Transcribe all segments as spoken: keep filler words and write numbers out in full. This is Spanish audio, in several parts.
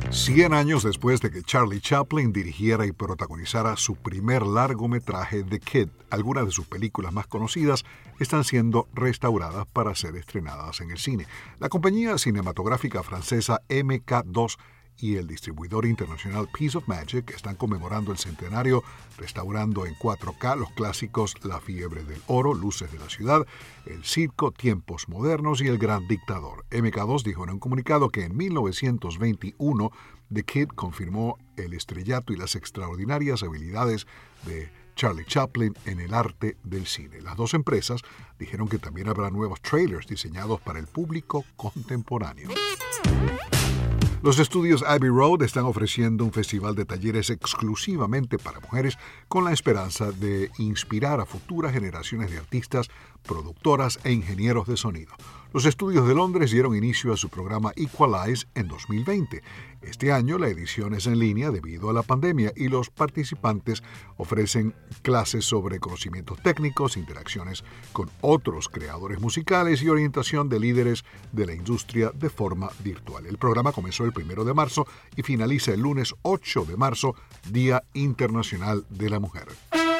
Cien años después de que Charlie Chaplin dirigiera y protagonizara su primer largometraje The Kid, algunas de sus películas más conocidas están siendo restauradas para ser estrenadas en el cine. La compañía cinematográfica francesa M K dos y el distribuidor internacional Piece of Magic están conmemorando el centenario restaurando en cuatro K los clásicos La fiebre del oro, Luces de la ciudad, El circo, Tiempos modernos y El gran dictador. M K dos dijo en un comunicado que en mil novecientos veintiuno The Kid confirmó el estrellato y las extraordinarias habilidades de Charlie Chaplin en el arte del cine. Las dos empresas dijeron que también habrá nuevos trailers diseñados para el público contemporáneo. Los estudios Abbey Road están ofreciendo un festival de talleres exclusivamente para mujeres con la esperanza de inspirar a futuras generaciones de artistas, productoras e ingenieros de sonido. Los estudios de Londres dieron inicio a su programa Equalize en dos mil veinte. Este año la edición es en línea debido a la pandemia y los participantes ofrecen clases sobre conocimientos técnicos, interacciones con otros creadores musicales y orientación de líderes de la industria de forma virtual. El programa comenzó el primero de marzo y finaliza el lunes ocho de marzo, Día Internacional de la Mujer.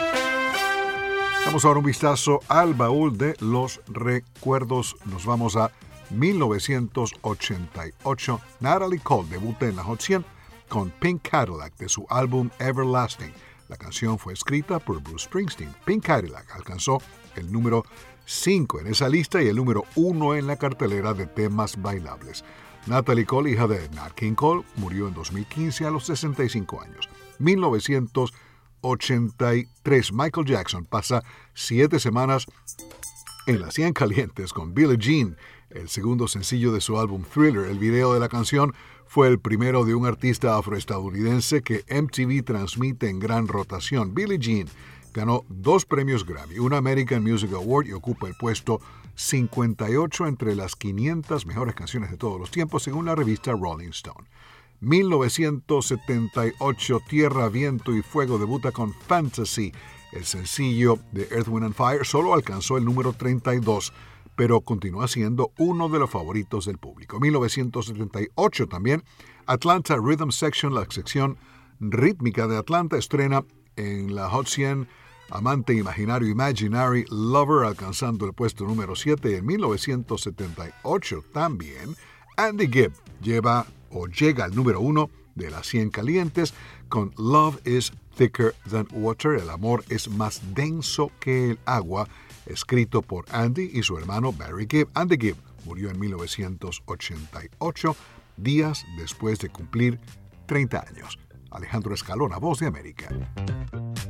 Vamos a dar un vistazo al baúl de los recuerdos. Nos vamos a mil novecientos ochenta y ocho. Natalie Cole debuta en la Hot cien con Pink Cadillac de su álbum Everlasting. La canción fue escrita por Bruce Springsteen. Pink Cadillac alcanzó el número cinco en esa lista y el número uno en la cartelera de temas bailables. Natalie Cole, hija de Nat King Cole, murió en dos mil quince a los sesenta y cinco años. mil novecientos ochenta y tres. Michael Jackson pasa siete semanas en las cien calientes con Billie Jean, el segundo sencillo de su álbum Thriller. El video de la canción fue el primero de un artista afroestadounidense que M T V transmite en gran rotación. Billie Jean ganó dos premios Grammy, un American Music Award y ocupa el puesto cincuenta y ocho entre las quinientas mejores canciones de todos los tiempos según la revista Rolling Stone. mil novecientos setenta y ocho, Tierra, Viento y Fuego debuta con Fantasy. El sencillo de Earth, Wind and Fire solo alcanzó el número treinta y dos, pero continúa siendo uno de los favoritos del público. mil novecientos setenta y ocho también, Atlanta Rhythm Section, la sección rítmica de Atlanta, estrena en la Hot cien Amante Imaginario, Imaginary Lover, alcanzando el puesto número siete. En mil novecientos setenta y ocho también, Andy Gibb lleva o llega al número uno de las cien calientes con Love is Thicker Than Water, el amor es más denso que el agua, escrito por Andy y su hermano Barry Gibb. Andy Gibb murió en mil novecientos ochenta y ocho, días después de cumplir treinta años. Alejandro Escalona, Voz de América.